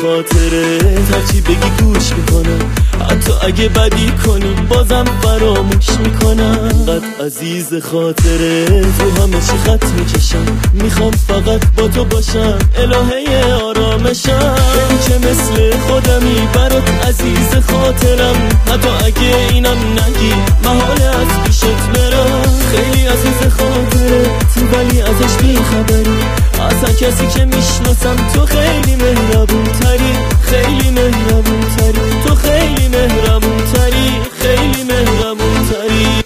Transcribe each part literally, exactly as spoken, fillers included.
خاطرت هرچی بگی گوش میکنم، حتی اگه بدی کنی بازم فراموش میکنم. قد عزیز خاطرت رو همه چی خط میکشم، میخوام فقط با تو باشم الهه آرامشم. بگو که مثل خودمی برات عزیز خاطرم، حتی اگه اینم نگی محاله از پیشت برم. خیلی عزیز خاطرت ولی ازش بیخبری، اصلا کسی که میشناسم تو خیلی مهربون تری، خیلی مهربون تری، تو خیلی مهربون تری، خیلی مهربون تری.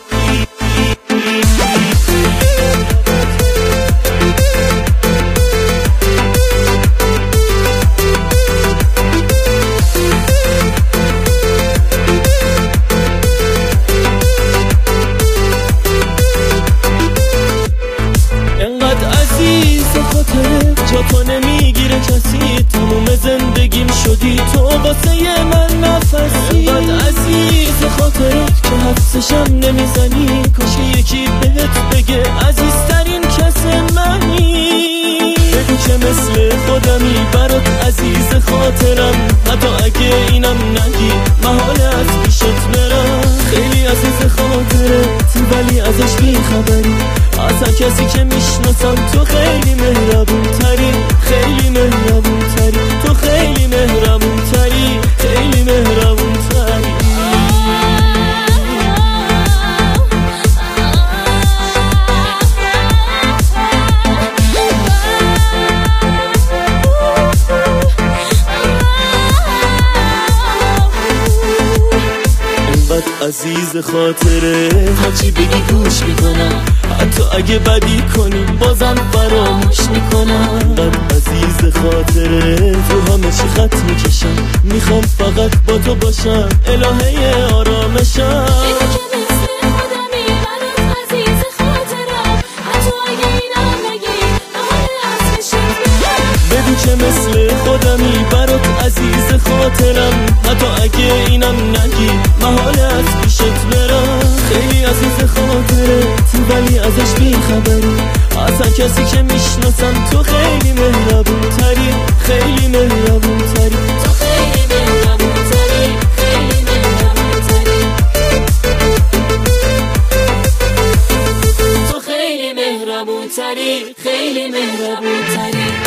جا تو نمیگیره کسی، تموم زندگیم شدی تو واسه من نفسی. بعد عزیز خاطرت که حفظشم نمیزنی، کاش یکی بهت بگه عزیزترین کس منی. بگو که مثل خودمی برات عزیز خاطرم، حتی اگه اینم نگی محاله از پیشت برم. خیلی عزیز خاطرت ولی ازش بیخبری، اصلا کسی که میشناسم تو خیلی مهربون تری، خیلی مهربون تری، تو خیلی مهربون تری، خیلی مهربون تری. عزیز خاطره هرچی بگی گوش میکنم، حتی اگه بدی کنی بازم فراموش میکنم. قد عزیز خاطره تو همه چی خط میکشم، میخوام فقط با تو باشم الهه آرامشم. بگو که مثل خودمی برات عزیز خاطرم، حتی اگه اینم نگی محاله از پیشت برم. خیلی عزیز خاطرت ولی ازش بیخبری، اصلا کسی که میشناسم تو خیلی مهربون تری، خیلی مهربون تری، تو خیلی مهربون تری، خیلی مهربون تری، تو خیلی مهربون تری، خیلی مهربون تری.